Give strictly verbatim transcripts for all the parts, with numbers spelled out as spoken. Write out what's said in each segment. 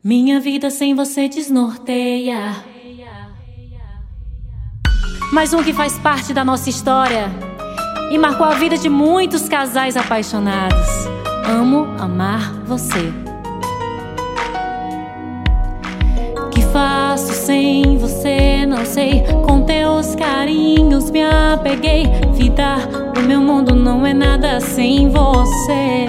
Minha vida sem você desnorteia. Mais um que faz parte da nossa história e marcou a vida de muitos casais apaixonados. Amo amar você. Que faço sem você, não sei. Com teus carinhos me apeguei. Vida, o meu mundo não é nada sem você.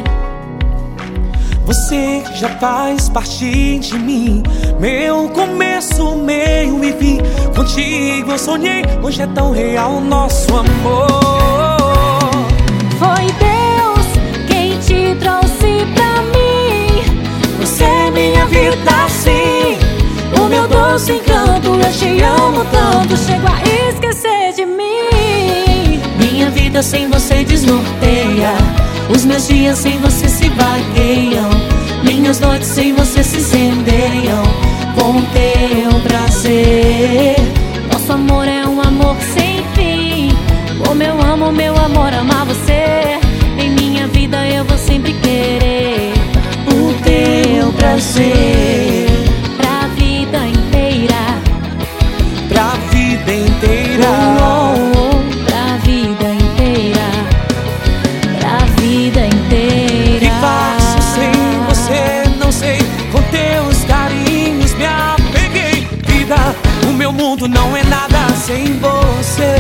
Você já faz parte de mim, meu começo, meio e fim. Contigo eu sonhei, hoje é tão real nosso amor. Foi Deus quem te trouxe pra mim. Você é minha vida, sim, o meu doce encanto. Eu te amo tanto, chego a esquecer de mim. Minha vida sem você desnorteia. Os meus dias sem você se vagueiam. Minhas noites sem você se incendeiam com teu prazer. Nosso amor é um amor sem fim. Como eu amo, meu amor, amar você. Em minha vida eu vou sempre querer o teu prazer. Pra vida inteira. Pra vida inteira. Oh, oh, oh. Pra vida inteira. Pra vida inteira. Que faço sem você, não sei. Com teus carinhos me apeguei. Vida, o meu mundo não é nada sem você.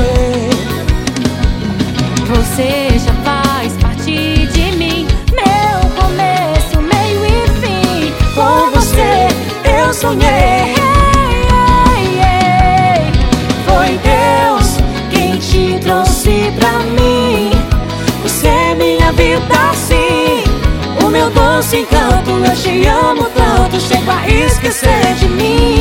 Você já faz parte de mim, meu começo, meio e fim. Com você eu sonhei. Foi Deus quem te trouxe pra mim. Você é minha vida, sim, o meu doce encanto. Eu te amo tanto, chego a esquecer de mim.